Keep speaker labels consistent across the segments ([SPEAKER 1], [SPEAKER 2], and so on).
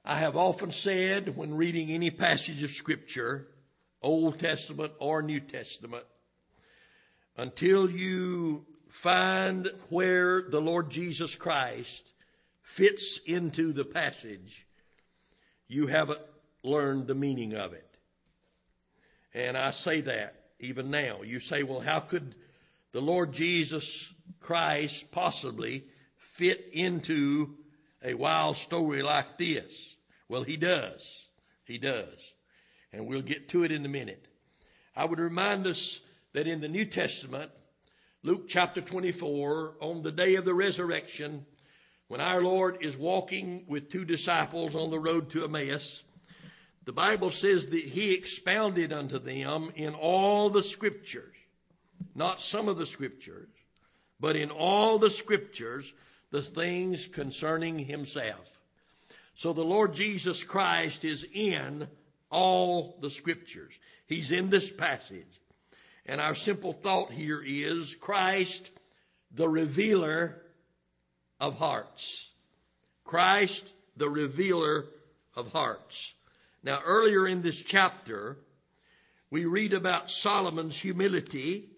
[SPEAKER 1] I have often said when reading any passage of Scripture, Old Testament or New Testament, until you find where the Lord Jesus Christ fits into the passage, you haven't learned the meaning of it. And I say that even now. You say, well, how could the Lord Jesus Christ possibly fit into a wild story like this? Well, he does. He does. And we'll get to it in a minute. I would remind us that in the New Testament, Luke chapter 24, on the day of the resurrection, when our Lord is walking with two disciples on the road to Emmaus, the Bible says that he expounded unto them in all the Scriptures, not some of the Scriptures, but in all the Scriptures, the things concerning himself. So the Lord Jesus Christ is in all the Scriptures. He's in this passage. And our simple thought here is Christ, the revealer of hearts. Christ, the revealer of hearts. Now, earlier in this chapter, we read about Solomon's humility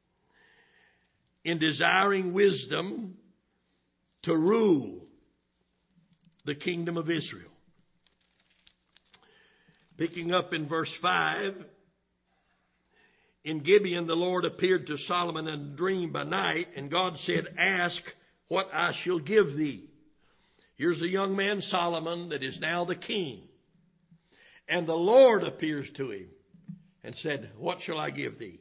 [SPEAKER 1] in desiring wisdom to rule the kingdom of Israel. Picking up in verse 5, in Gibeon the Lord appeared to Solomon in a dream by night, and God said, ask what I shall give thee. Here's a young man, Solomon, that is now the king. And the Lord appears to him and said, what shall I give thee?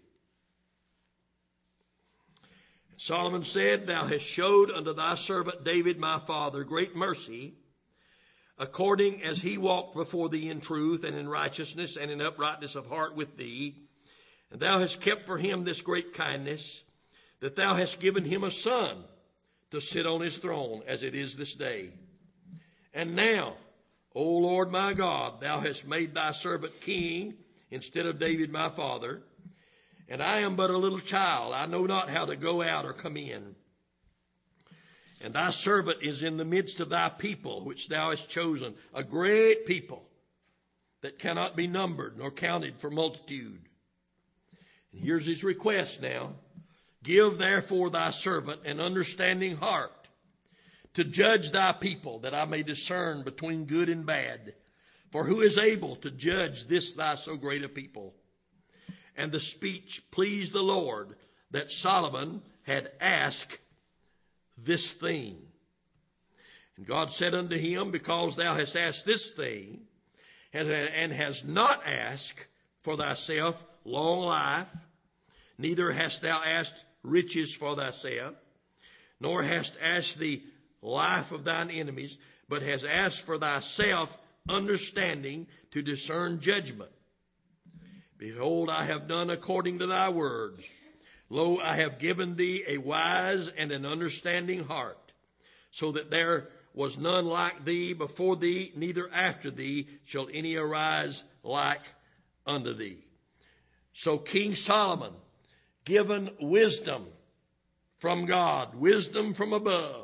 [SPEAKER 1] Solomon said, thou hast showed unto thy servant David my father great mercy, according as he walked before thee in truth and in righteousness and in uprightness of heart with thee. And thou hast kept for him this great kindness, that thou hast given him a son to sit on his throne, as it is this day. And now, O Lord my God, thou hast made thy servant king instead of David my father. And I am but a little child. I know not how to go out or come in. And thy servant is in the midst of thy people, which thou hast chosen, a great people that cannot be numbered nor counted for multitude. And here's his request now. Give therefore thy servant an understanding heart to judge thy people, that I may discern between good and bad. For who is able to judge this thy so great a people? And the speech pleased the Lord, that Solomon had asked this thing. And God said unto him, because thou hast asked this thing, and hast not asked for thyself long life, neither hast thou asked riches for thyself, nor hast asked the life of thine enemies, but hast asked for thyself understanding to discern judgment. Behold, I have done according to thy words. Lo, I have given thee a wise and an understanding heart, so that there was none like thee before thee, neither after thee shall any arise like unto thee. So King Solomon, given wisdom from God, wisdom from above,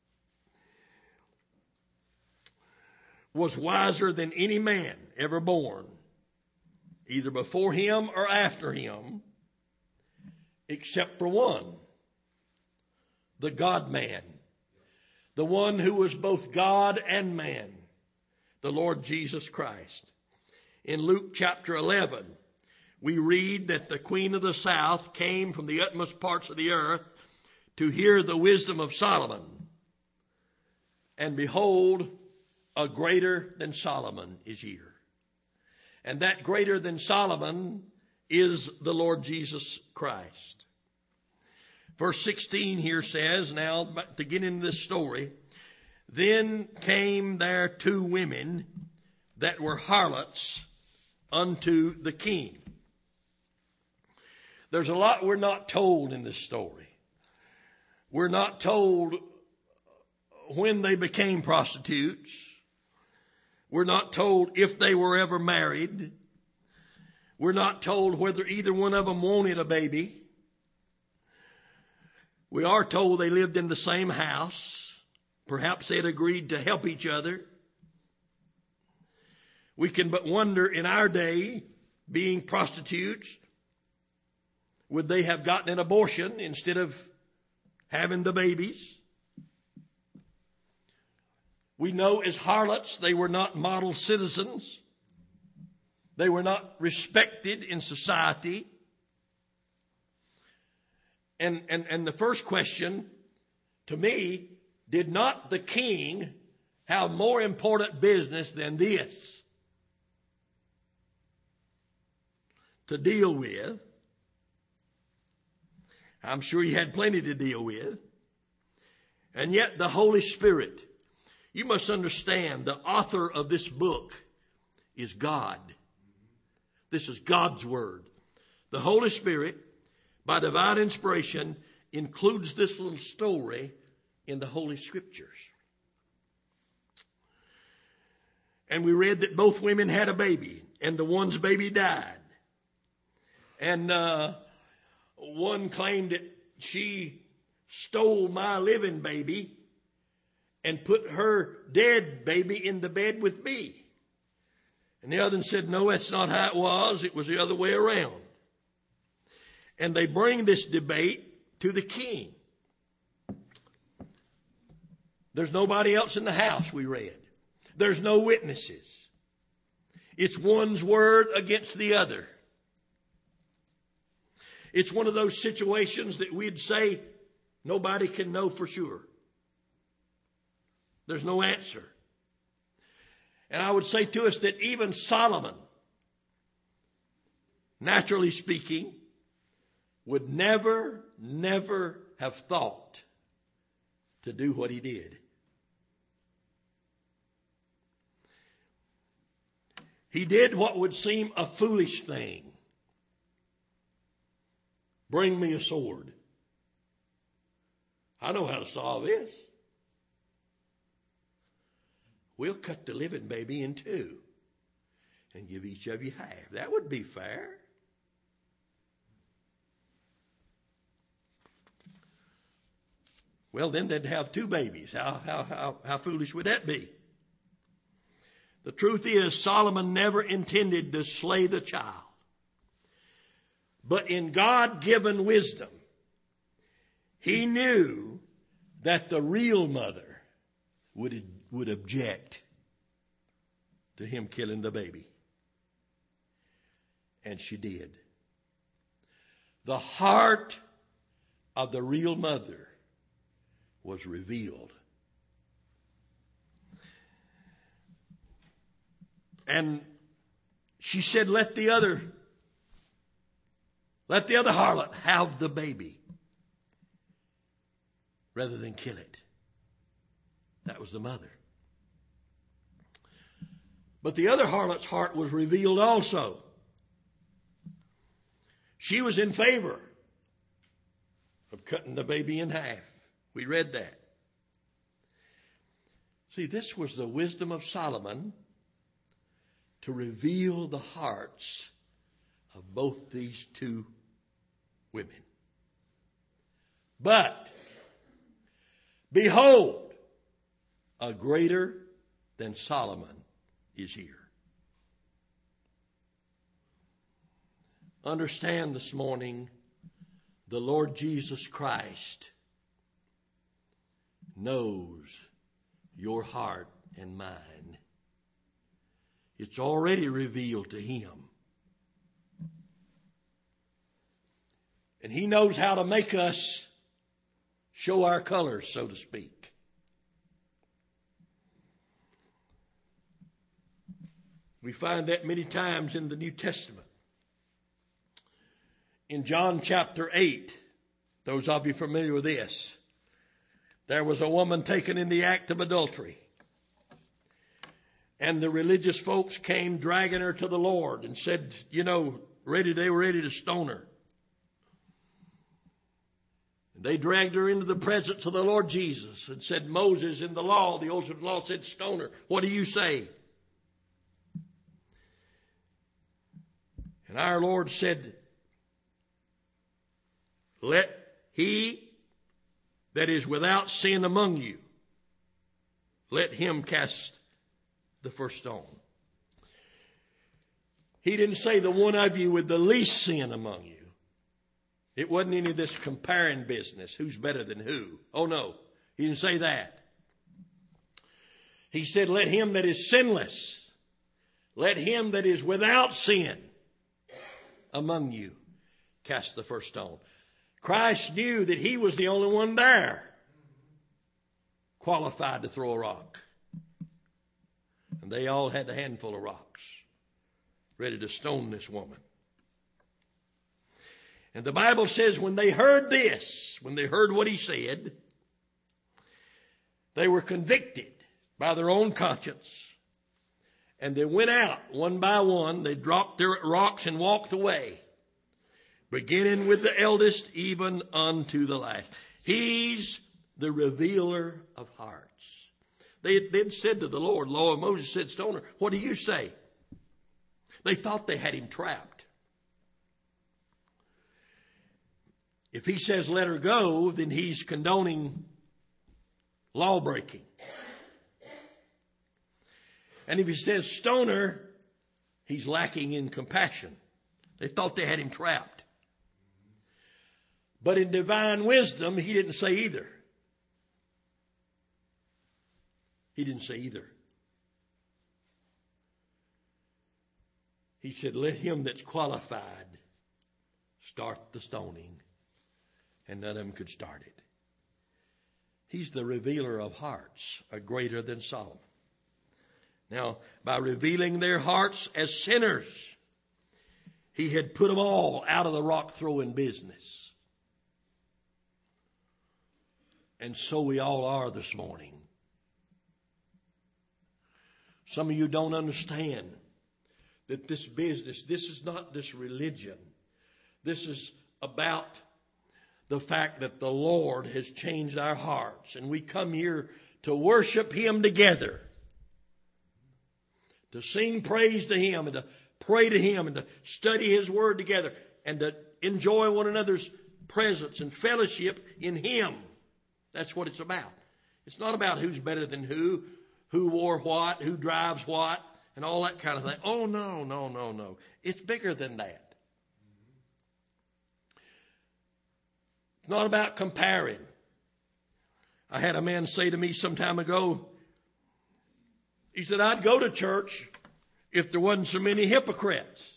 [SPEAKER 1] was wiser than any man ever born, either before him or after him, except for one, the God-man, the one who was both God and man, the Lord Jesus Christ. In Luke chapter 11, we read that the queen of the south came from the utmost parts of the earth to hear the wisdom of Solomon. And behold, a greater than Solomon is here. And that greater than Solomon is the Lord Jesus Christ. Verse 16 here says, now to get into this story, then came there two women that were harlots unto the king. There's a lot we're not told in this story. We're not told when they became prostitutes. We're not told if they were ever married. We're not told whether either one of them wanted a baby. We are told they lived in the same house. Perhaps they had agreed to help each other. We can but wonder in our day, being prostitutes, would they have gotten an abortion instead of having the babies? We know as harlots they were not model citizens. They were not respected in society. And the first question to me, did not the king have more important business than this to deal with? I'm sure he had plenty to deal with. And yet the Holy Spirit, you must understand, the author of this book is God. This is God's Word. The Holy Spirit, by divine inspiration, includes this little story in the Holy Scriptures. And we read that both women had a baby, and the one's baby died. And one claimed that she stole my living baby and put her dead baby in the bed with me. And the other one said, no, that's not how it was. It was the other way around. And they bring this debate to the king. There's nobody else in the house, we read. There's no witnesses. It's one's word against the other. It's one of those situations that we'd say nobody can know for sure. There's no answer. And I would say to us that even Solomon, naturally speaking, would never have thought to do what he did. He did what would seem a foolish thing. Bring me a sword. I know how to solve this. We'll cut the living baby in two and give each of you half. That would be fair. Well, then they'd have two babies. How foolish would that be? The truth is, Solomon never intended to slay the child. But in God-given wisdom, he knew that the real mother would object to him killing the baby. And she did. The heart of the real mother was revealed. And she said, let the other harlot have the baby rather than kill it. That was the mother. But the other harlot's heart was revealed also. She was in favor of cutting the baby in half. We read that. See, this was the wisdom of Solomon to reveal the hearts of both these two women. But, behold, a greater than Solomon is here. Understand this morning, the Lord Jesus Christ knows your heart and mine. It's already revealed to him. And he knows how to make us show our colors, so to speak. We find that many times in the New Testament. In John chapter 8, those of you familiar with this, there was a woman taken in the act of adultery. And the religious folks came dragging her to the Lord and said, they were ready to stone her. They dragged her into the presence of the Lord Jesus and said, Moses in the law, the old law said stone her. What do you say? And our Lord said, let he that is without sin among you, let him cast the first stone. He didn't say the one of you with the least sin among you. It wasn't any of this comparing business. Who's better than who? Oh no, he didn't say that. He said, let him that is sinless, let him that is without sin among you cast the first stone. Christ knew that he was the only one there qualified to throw a rock. And they all had a handful of rocks ready to stone this woman. And the Bible says when they heard this, when they heard what he said, they were convicted by their own conscience. And they went out one by one. They dropped their rocks and walked away, beginning with the eldest even unto the last. He's the revealer of hearts. They then said to the Lord, Moses said, stone her. What do you say? They thought they had him trapped. If he says let her go, then he's condoning law breaking. And if he says stone her, he's lacking in compassion. They thought they had him trapped. But in divine wisdom, he didn't say either. He didn't say either. He said, let him that's qualified start the stoning. And none of them could start it. He's the revealer of hearts, a greater than Solomon. Now, by revealing their hearts as sinners, he had put them all out of the rock throwing business. And so we all are this morning. Some of you don't understand that this business, this is not this religion. This is about the fact that the Lord has changed our hearts. And we come here to worship him together. To sing praise to him and to pray to him and to study his word together and to enjoy one another's presence and fellowship in him. That's what it's about. It's not about who's better than who wore what, who drives what, and all that kind of thing. Oh, no. It's bigger than that. It's not about comparing. I had a man say to me some time ago, he said, I'd go to church if there wasn't so many hypocrites.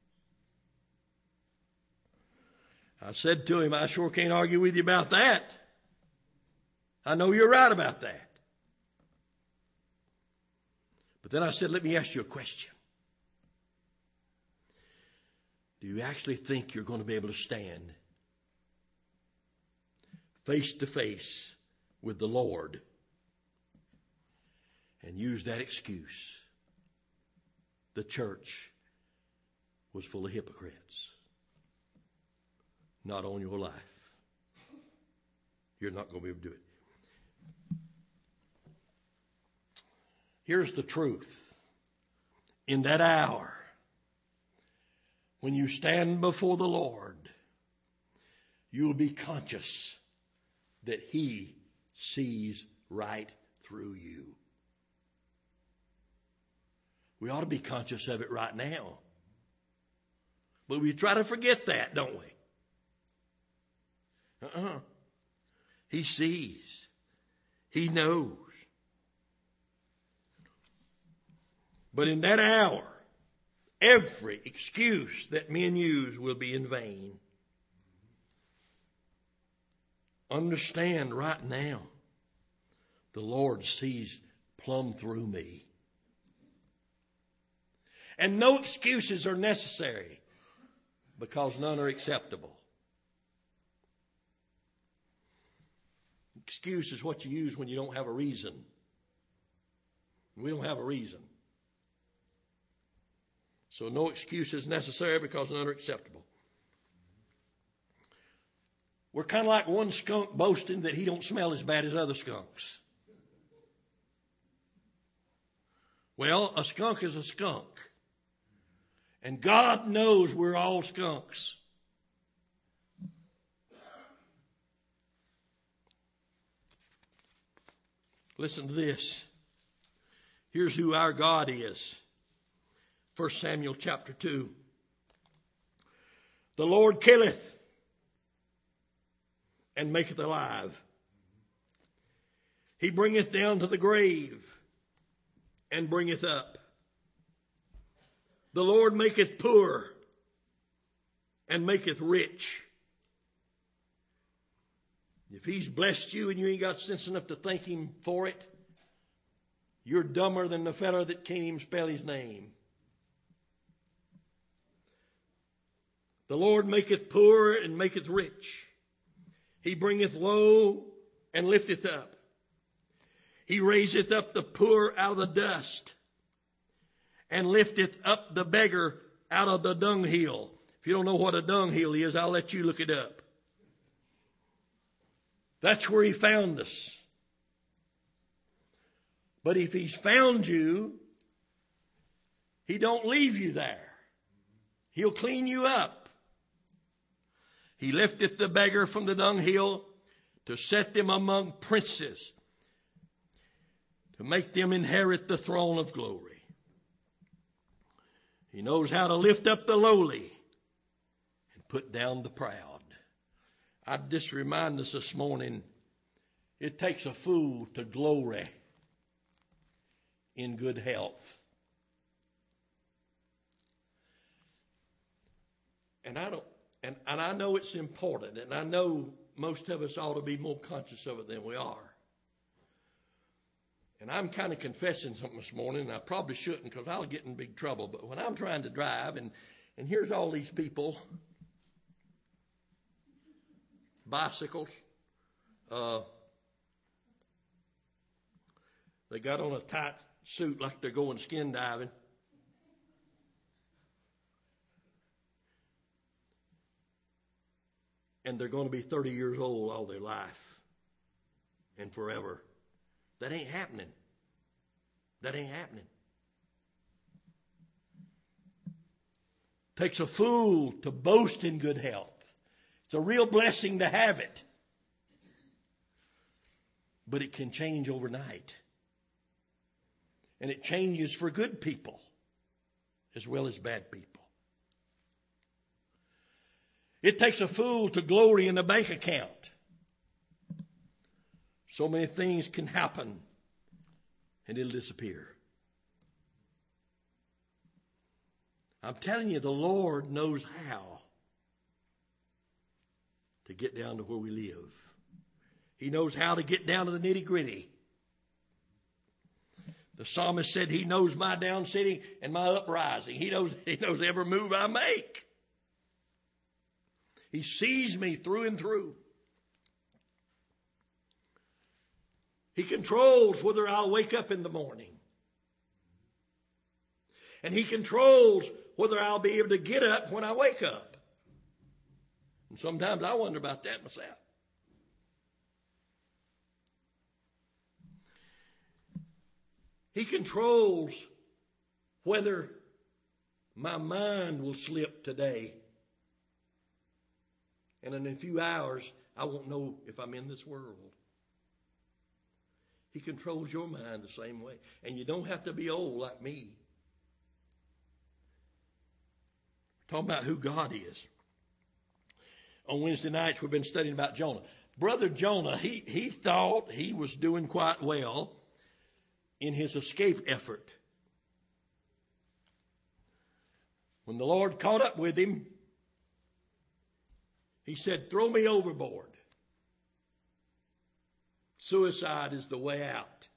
[SPEAKER 1] I said to him, I sure can't argue with you about that. I know you're right about that. But then I said, let me ask you a question. Do you actually think you're going to be able to stand face to face with the Lord and use that excuse? The church was full of hypocrites. Not on your life. You're not going to be able to do it. Here's the truth. In that hour, when you stand before the Lord, you'll be conscious that he sees right through you. We ought to be conscious of it right now. But we try to forget that, don't we? He sees. He knows. But in that hour, every excuse that men use will be in vain. Understand right now, the Lord sees plumb through me. And no excuses are necessary because none are acceptable. Excuse is what you use when you don't have a reason. We don't have a reason. So no excuse is necessary because none are acceptable. We're kind of like one skunk boasting that he don't smell as bad as other skunks. Well, a skunk is a skunk. And God knows we're all skunks. Listen to this. Here's who our God is. 1 Samuel chapter 2. The Lord killeth and maketh alive. He bringeth down to the grave and bringeth up. The Lord maketh poor and maketh rich. If He's blessed you and you ain't got sense enough to thank Him for it, you're dumber than the fella that can't even spell His name. The Lord maketh poor and maketh rich. He bringeth low and lifteth up. He raiseth up the poor out of the dust and lifteth up the beggar out of the dunghill. If you don't know what a dunghill is, I'll let you look it up. That's where He found us. But if He's found you, He don't leave you there. He'll clean you up. He lifteth the beggar from the dunghill to set them among princes, to make them inherit the throne of glory. He knows how to lift up the lowly and put down the proud. I'd just remind us this morning, it takes a fool to glory in good health. And I know it's important, and I know most of us ought to be more conscious of it than we are. And I'm kind of confessing something this morning, and I probably shouldn't because I'll get in big trouble. But when I'm trying to drive, and here's all these people, bicycles, they got on a tight suit like they're going skin diving. And they're going to be 30 years old all their life and forever. That ain't happening. That ain't happening. Takes a fool to boast in good health. It's a real blessing to have it. But it can change overnight. And it changes for good people as well as bad people. It takes a fool to glory in a bank account. So many things can happen and it'll disappear. I'm telling you, the Lord knows how to get down to where we live. He knows how to get down to the nitty-gritty. The psalmist said, He knows my down sitting and my uprising. He knows every move I make. He sees me through and through. He controls whether I'll wake up in the morning. And He controls whether I'll be able to get up when I wake up. And sometimes I wonder about that myself. He controls whether my mind will slip today. And in a few hours, I won't know if I'm in this world. He controls your mind the same way. And you don't have to be old like me. Talking about who God is. On Wednesday nights, we've been studying about Jonah. Brother Jonah, he thought he was doing quite well in his escape effort. When the Lord caught up with him, He said, throw me overboard. Suicide is the way out.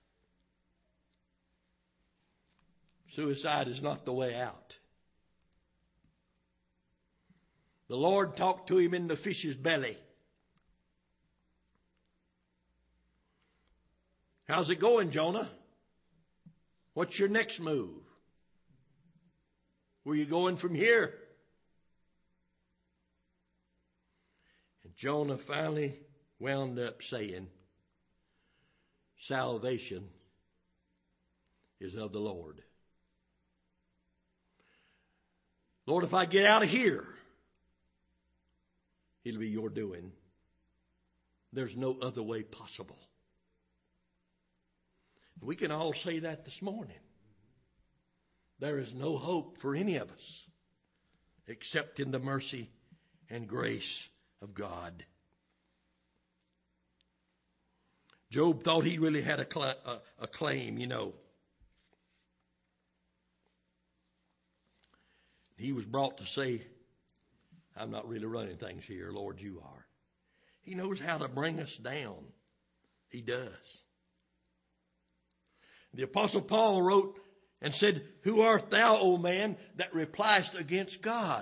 [SPEAKER 1] Suicide is not the way out. The Lord talked to him in the fish's belly. How's it going, Jonah? What's your next move? Where are you going from here? And Jonah finally wound up saying, salvation is of the Lord. Lord, if I get out of here, it'll be your doing. There's no other way possible. We can all say that this morning. There is no hope for any of us except in the mercy and grace of God. Job thought he really had a claim, you know. He was brought to say, I'm not really running things here, Lord, you are. He knows how to bring us down. He does. The Apostle Paul wrote and said, Who art thou, O man, that repliest against God?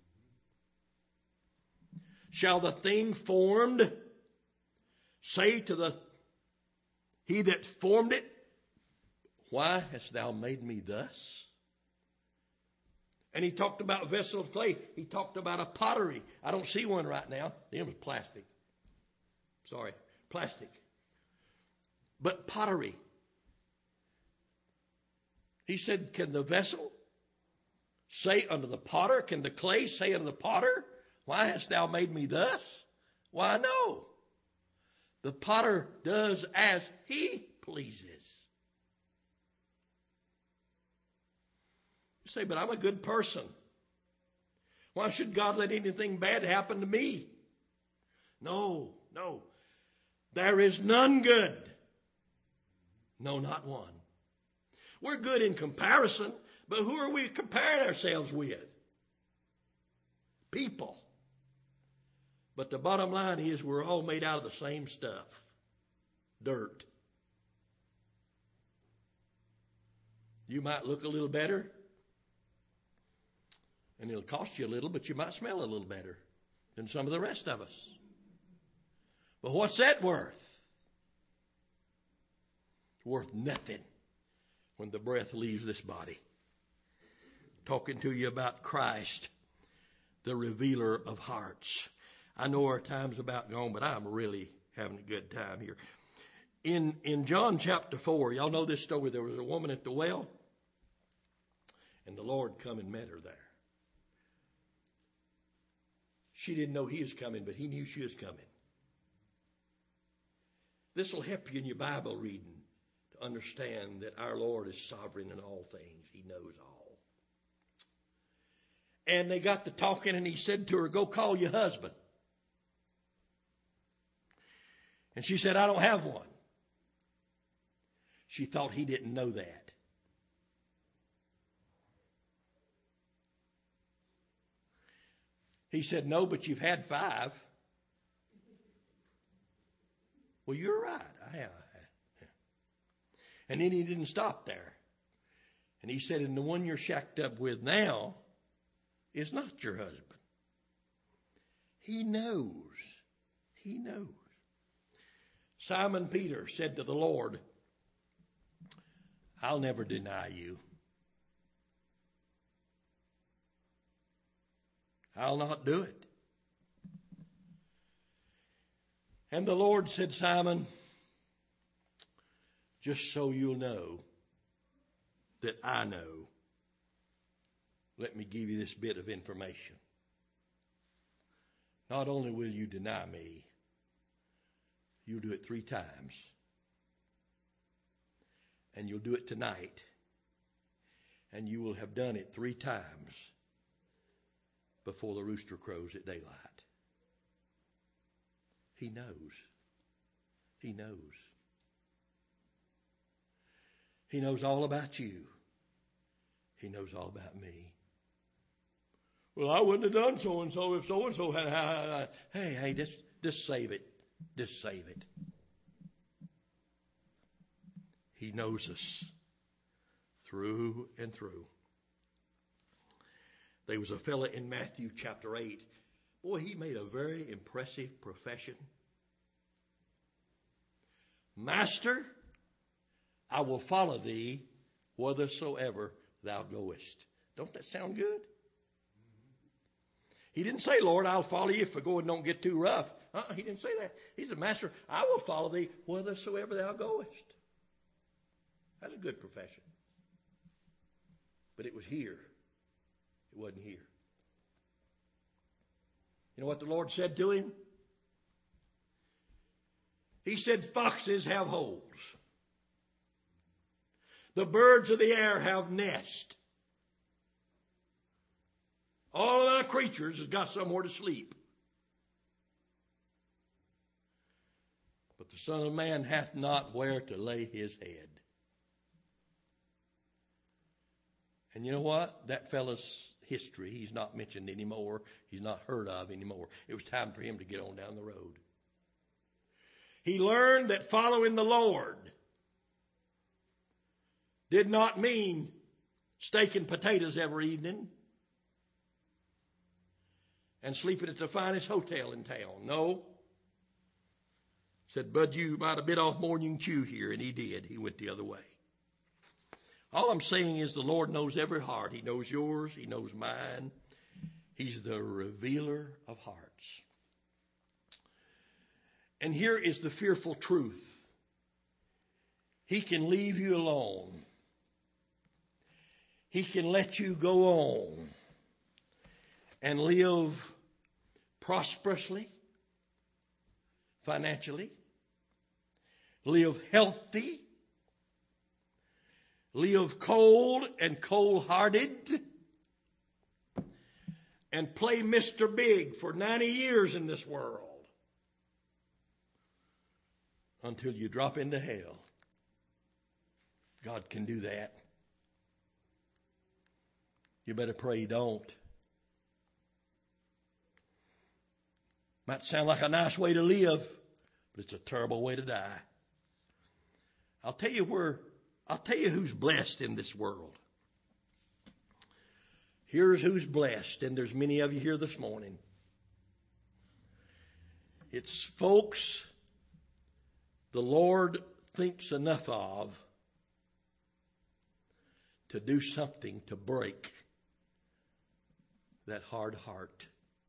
[SPEAKER 1] Shall the thing formed say to he that formed it, Why hast thou made me thus? And he talked about a vessel of clay. He talked about a pottery. I don't see one right now. It was plastic. Sorry, plastic. But pottery. He said, Can the vessel say unto the potter? Can the clay say unto the potter, Why hast thou made me thus? Why, no. The potter does as he pleases. You say, but I'm a good person. Why should God let anything bad happen to me? No. There is none good. No, not one. We're good in comparison, but who are we comparing ourselves with? People. But the bottom line is we're all made out of the same stuff. Dirt. You might look a little better, and it'll cost you a little, but you might smell a little better than some of the rest of us. But what's that worth? It's worth nothing when the breath leaves this body. Talking to you about Christ, the revealer of hearts. I know our time's about gone, but I'm really having a good time here. In John chapter 4, y'all know this story. There was a woman at the well, and the Lord come and met her there. She didn't know he was coming, but he knew she was coming. This will help you in your Bible reading to understand that our Lord is sovereign in all things. He knows all. And they got to talking, and he said to her, Go call your husband. And she said, I don't have one. She thought he didn't know that. He said, No, but you've had 5. Well, you're right. I have. And then he didn't stop there. And he said, And the one you're shacked up with now is not your husband. He knows. He knows. Simon Peter said to the Lord, I'll never deny you. I'll not do it. And the Lord said, Simon, just so you'll know that I know, let me give you this bit of information. Not only will you deny me, you'll do it 3 times. And you'll do it tonight. And you will have done it 3 times before the rooster crows at daylight. He knows. He knows. He knows all about you. He knows all about me. Well, I wouldn't have done so-and-so if so-and-so had... Hey, just save it. Just save it. He knows us through and through. There was a fella in Matthew chapter 8. Boy, he made a very impressive profession. Master, I will follow thee whithersoever thou goest. Don't that sound good? He didn't say, Lord, I'll follow you if I go and don't get too rough. He didn't say that. He said, Master, I will follow thee whithersoever thou goest. That's a good profession. But it was here. It wasn't here. You know what the Lord said to him? He said, foxes have holes. The birds of the air have nests. All of thy creatures has got somewhere to sleep. But the Son of Man hath not where to lay his head. And you know what? That fellow's history, he's not mentioned anymore. He's not heard of anymore. It was time for him to get on down the road. He learned that following the Lord did not mean steak and potatoes every evening and sleeping at the finest hotel in town. No. Said, Bud, you might have bit off more than you can chew here. And he did. He went the other way. All I'm saying is the Lord knows every heart. He knows yours. He knows mine. He's the revealer of hearts. And here is the fearful truth. He can leave you alone. He can let you go on and live prosperously, financially, live healthy, live cold and cold-hearted, and play Mr. Big for 90 years in this world until you drop into hell. God can do that. You better pray you don't. Might sound like a nice way to live, but it's a terrible way to die. I'll tell you who's blessed in this world. Here's who's blessed, and there's many of you here this morning. It's folks the Lord thinks enough of to do something to break that hard heart,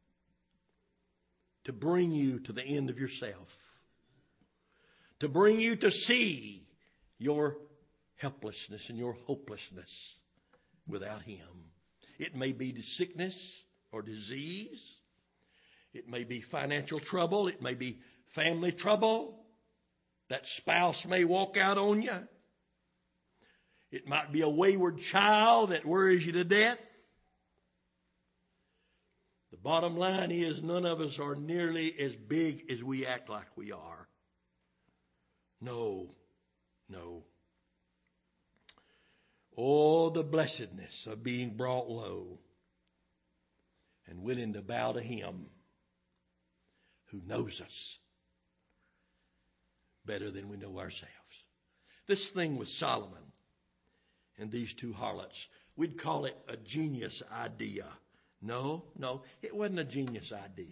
[SPEAKER 1] to bring you to the end of yourself, to bring you to see your helplessness and your hopelessness without Him. It may be sickness or disease. It may be financial trouble. It may be family trouble. That spouse may walk out on you. It might be a wayward child that worries you to death. The bottom line is none of us are nearly as big as we act like we are. No. Oh, the blessedness of being brought low and willing to bow to Him who knows us better than we know ourselves. This thing with Solomon and these two harlots, we'd call it a genius idea. No, it wasn't a genius idea.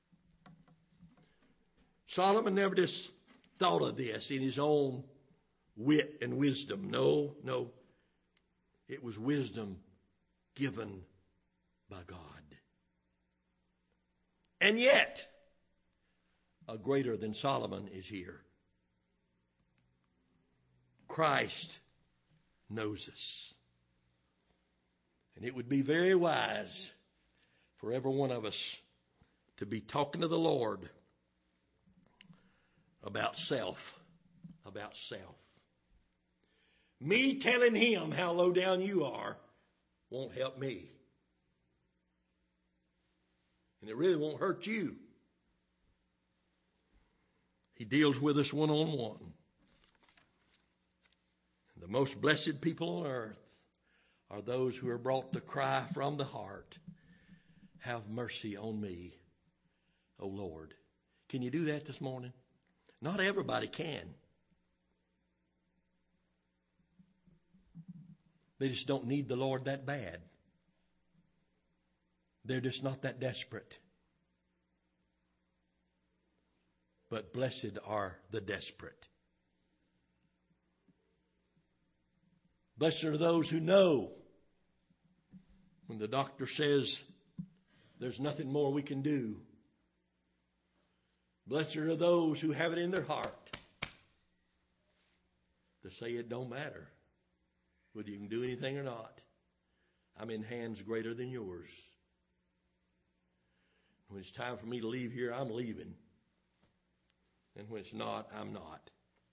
[SPEAKER 1] Solomon never just thought of this in his own wit and wisdom. No. It was wisdom given by God. And yet, a greater than Solomon is here. Christ knows us. And it would be very wise for every one of us to be talking to the Lord about self. Me telling Him how low down you are won't help me. And it really won't hurt you. He deals with us one-on-one. And the most blessed people on earth are those who are brought to cry from the heart, have mercy on me, O Lord. Can you do that this morning? Not everybody can. They just don't need the Lord that bad. They're just not that desperate. But blessed are the desperate. Blessed are those who know when the doctor says there's nothing more we can do. Blessed are those who have it in their heart to say it don't matter whether you can do anything or not. I'm in hands greater than yours. When it's time for me to leave here, I'm leaving. And when it's not, I'm not.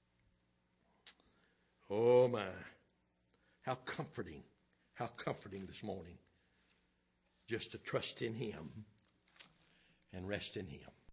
[SPEAKER 1] Oh my. How comforting this morning just to trust in Him and rest in Him.